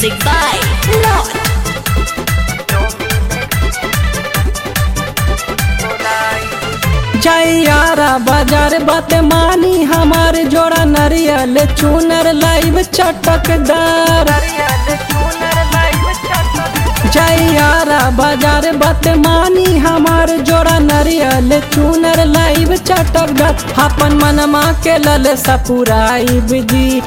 Music by Lord. जैयारा बाजार बात मानी हमार जोड़ा नरियल चूनर लाइव चटकदार। जैयारा बाजार बात मानी हमार जोड़ा नरियल चूनर लाइव चटकदार। अपन मनमा के लल सपुराई बिजी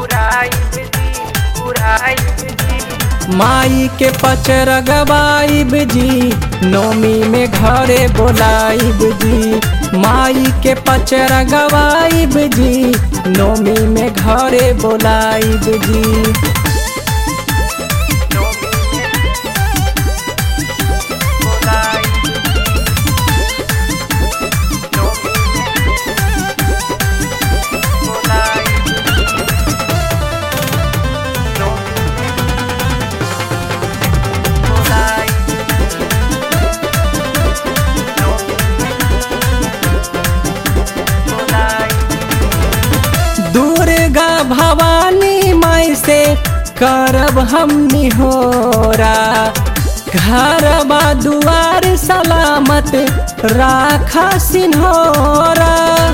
माई के पचर गवाई बिजी नोमी में घरे बोलाई बिजी। माई के पचर गवाई बिजी नोमी में घरे बोलाई बिजी। दुर्गा भवानी माई से करब हम निहोरा घरबा दुआर सलामत राखा सिन्होरा।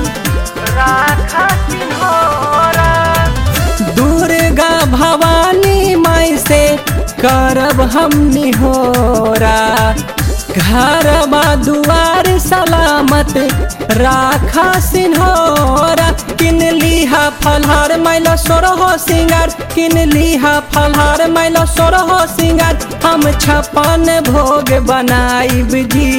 दुर्गा भवानी माई से करब हम निहोरा घरबा दुआर सलामत राखा सिन्होरा। किन लीहा फलहार मैला सोरहो सिंगार किन लीहा फलहार मैला सोरहो सिंगार। हम छपन भोग बनाई बिजी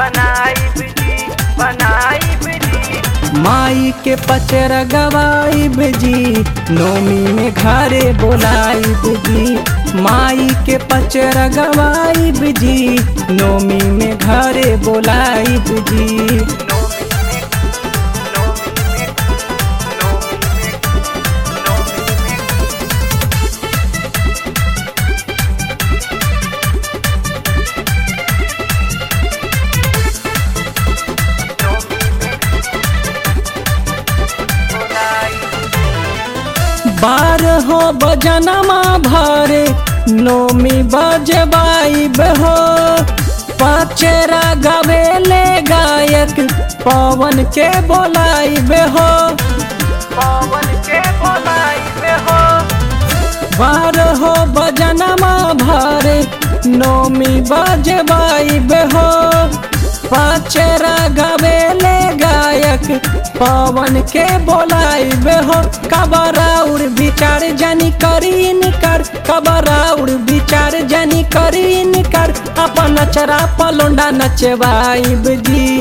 माई के पचर गवाई बिजी नोमी में घरे बोलाई बिजी। माई के पचर गवाई बिजी नोमी में घरे बोलाई बिजी। बारहो बजनमा भरे नोमी बजबाई बहो पचरा गवेले गायक पवन के बोलाई बेहो। बारहो बजनमा भरे नोमी बजबाई बेहो पचरा गवेले गायक पवन के बोलाई बेहो। कबराउर विचार जनी करीन कर कबराउर विचार जनी करीन कर। अपन नचरा पलोंडा नचवाई बिजी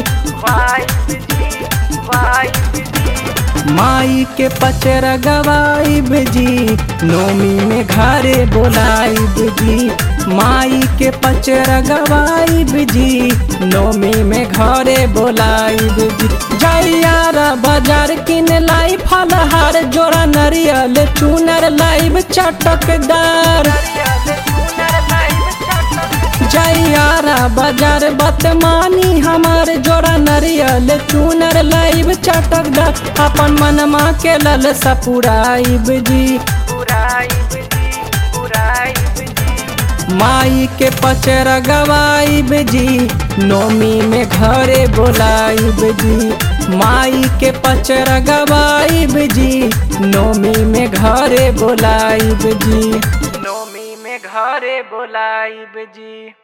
माई के पचर गवाई बिजी नोमी में घरे बोलाई बिजी। माई के पचर गवाई बिजी नोमी में घरे बोलाई बिजी। जैयारा बाजार किन लाई फलहार जोड़ा नरियल चूनर लाइव चटकदार। जैयारा बाजार बात मानी हमार जोड़ा नरियल चूनर लाइव चटकदार। अपन मनमा के लल सपुराई बिजी माई के पचर गवाई बिजी नोमी में घरे बोलाई बिजी। माई के पचर गवाई बिजी नोमी में घरे बोलाई बिजी नोमी में घरे बोलाई बिजी।